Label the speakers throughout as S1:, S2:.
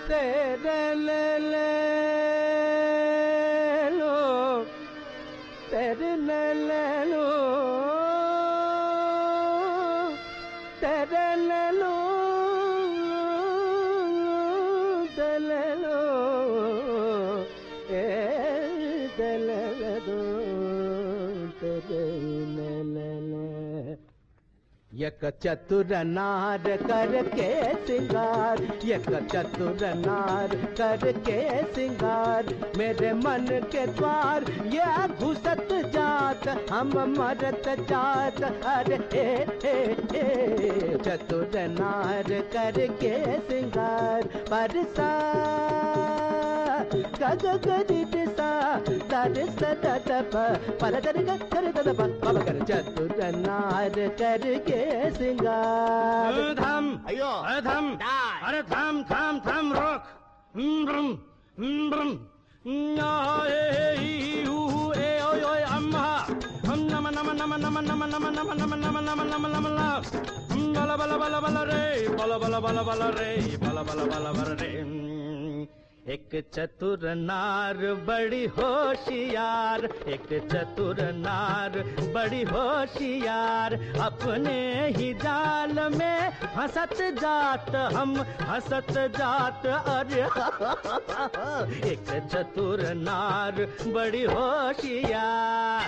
S1: तेरे ले लो, तेरे ले लो, तेरे ले लो, तेरे लो, तेरे ले दो, तेरे ले ले। एक चतुर नार करके सिंगार, एक चतुर नार करके सिंगार, मेरे मन के द्वार ये घुसत जात, हम मरत जात। अरे ए चतुर नार करके सिंगार, परसा गग गरिसा दरिस ददप पर दरिग कर ददप पब कर। चतुर नार करके सिंगार।
S2: थम,
S3: अयो
S2: थम, अरे थम थम थम रोक। अम्मा हम नम नम नम नम नम नम नम नम नम नम नम नम बला बला बला बला रे, बला बला बला बला रे, बला बला बला बला रे। एक चतुर नार बड़ी होशियार, एक चतुर नार बड़ी होशियार, अपने ही जाल में हंसत जात, हम हंसत जात। अरे एक चतुर नार बड़ी होशियार।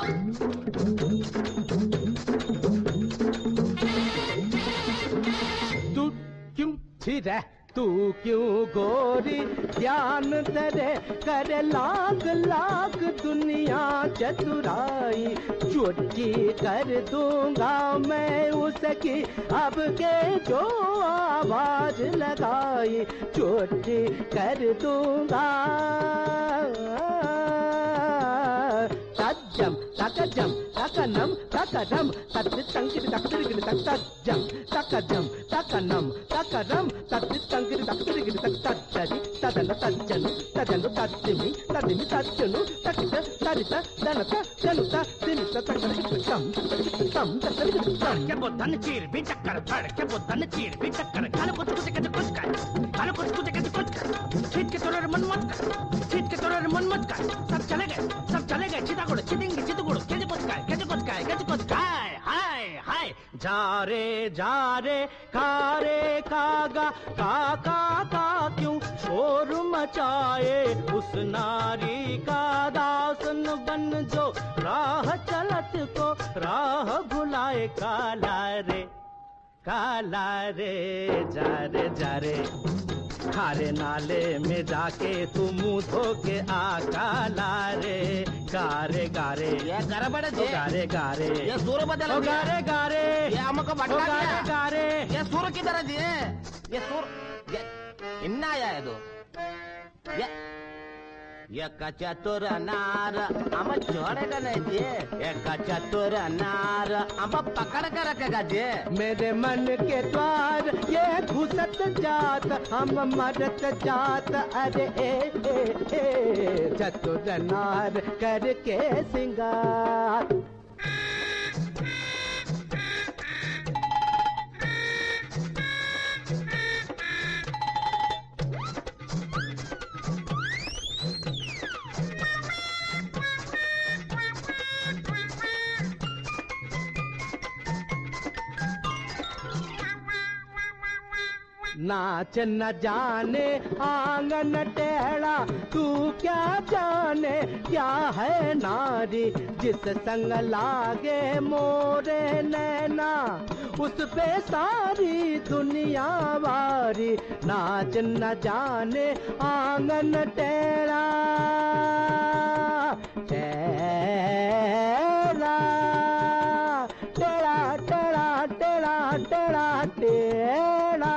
S1: तू क्यों छिर है, तू क्यों गोरी ध्यान तेरे करे लाख लाख दुनिया चतुराई, चुटकी कर दूंगा मैं उसकी अब के जो आवाज लगाई, चुटकी कर दूंगा। तज्जम तकजम तकनम तकरम तत् तंकिर तकदिर तज्जम तकजम तकनम तकरम तत् तंकिर तकदिर तज्जरि तदन तज्जनु तदनु तज्जिमि तदिमि तज्जनु तकित तरित दनत जनुत दिनित तकन तम तम तकन तम
S2: के बुद्धन चीर भी चक्कर फड़ के बुद्धन चीर भी चक्कर काले कुछ कुछ के कुछ कर काले कुछ कुछ के कुछ कर छीट के तोरे मन मत कर छीट के तोरे मन मत कर सब चले गए चितागुड़ चिदिंगी चितगुड़ कैसे कुछ काय हाय हाय जा रे कारे कागा काका का क्यों शोर मचाए, उस नारी का दासन बन जो राह चलत को राह भुलाए। काला रे जा रे खारे नाले में जाके तू मुंह धो के आ। काला रे गारे गारे
S3: ये गड़बड़ है,
S2: गारे गारे
S3: ये सुर बदल गया,
S2: गारे गारे
S3: ये हमको भटका दिया,
S2: गारे
S3: ये सुर किधर है? ये सुर ये इन्ना आया है तो ये चतुर नार हम छोड़ेगा नहीं जी, एक चतुर नार हम पकड़ कर रखेगा जी।
S1: मेरे मन के द्वार ये घुसत जात, हम मरत जात। अरे ए चतुर नार करके सिंगार। नाच न जाने आंगन टेढ़ा, तू क्या जाने क्या है नारी, जिस संग लागे मोरे नैना उस पे सारी दुनिया वारी। नाच न जाने आंगन टेढ़ा टेढ़ा टेढ़ा टेढ़ा टेढ़ा टेढ़ा टेढ़ा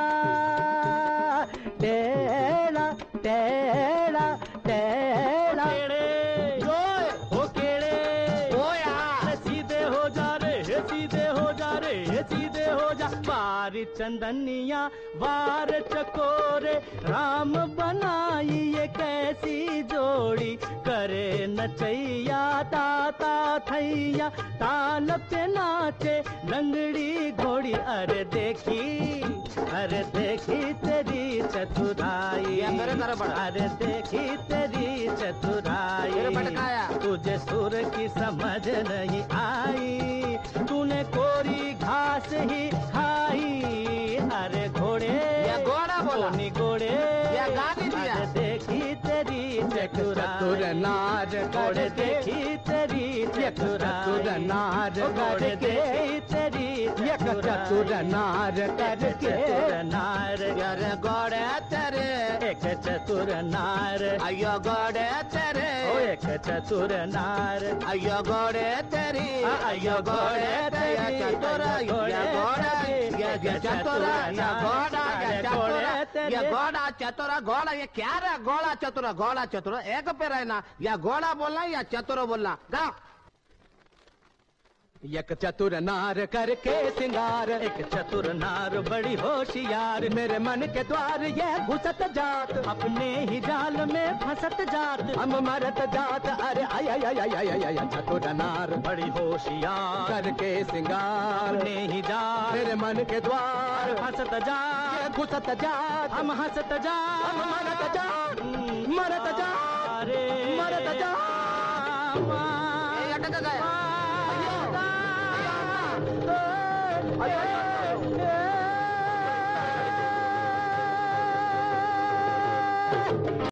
S1: टेढ़ा टेढ़ा टेढ़ा
S2: हो केड़े
S3: ओ यार
S2: सीधे हो जा रे, सीधे हो जा रे, सीधे हो जा। बारी चंदनिया वार चकोरे राम बनाई ये कैसी जोड़ी, करे नचैया ताता थैया ताल पे नाचे लंगड़ी घोड़ी। अरे देखी तेरी चतुराई,
S3: तेरे घर पड़ा।
S2: अरे देखी तेरी चतुराई,
S3: तेरे भटकाया।
S2: तुझे सुर की समझ नहीं आई, तूने कोरी घास ही खाई। अरे घोड़े
S3: या घोड़ा बोला।
S2: सोनी घोड़े
S3: या गाली दिया।
S2: अरे देखी तेरी
S1: चतुर
S2: चतुराई,
S1: नार
S2: घोड़े
S1: करके
S2: देखी तेरी
S1: चतुर
S2: चतुराई,
S1: नार
S2: घोड़े
S1: करके
S2: देखी तेरी
S1: एक चतुर नार करके
S2: चतुर नार,
S3: अरे घोड़े तेरे,
S2: एक चतुर नार,
S3: अयो घोड़े तेरे,
S2: ओ एक चतुर नार,
S3: अयो घोड़े तेरी,
S2: अयो घोड़े तेरी,
S3: चतुर, या घोड़ा, या चतुर, या घोड़ा, या चतुर, या घोड़ा चतुर, घोड़ा ये क्या रहा? घोड़ा चतुर, घोड़ा चतुर एक पे रहना, या घोड़ा बोलना या चतुर बोलना। गाओ।
S1: एक चतुर नार करके सिंगार,
S2: एक चतुर नार बड़ी होशियार,
S1: मेरे मन के द्वार ये घुसत जात,
S2: अपने ही जाल में फंसत जात,
S1: हम मरत जात। अरे आय आय आय आय आय आय चतुर नार
S2: बड़ी होशियार,
S1: करके सिंगार,
S2: अपने ही जाल
S1: मेरे मन के द्वार
S2: फंसत जात,
S1: ये घुसत जात,
S2: हम हंसत जात,
S1: हम मरत जात, मरत जात,
S2: रे
S1: मरत जात।
S3: ये अटक गया।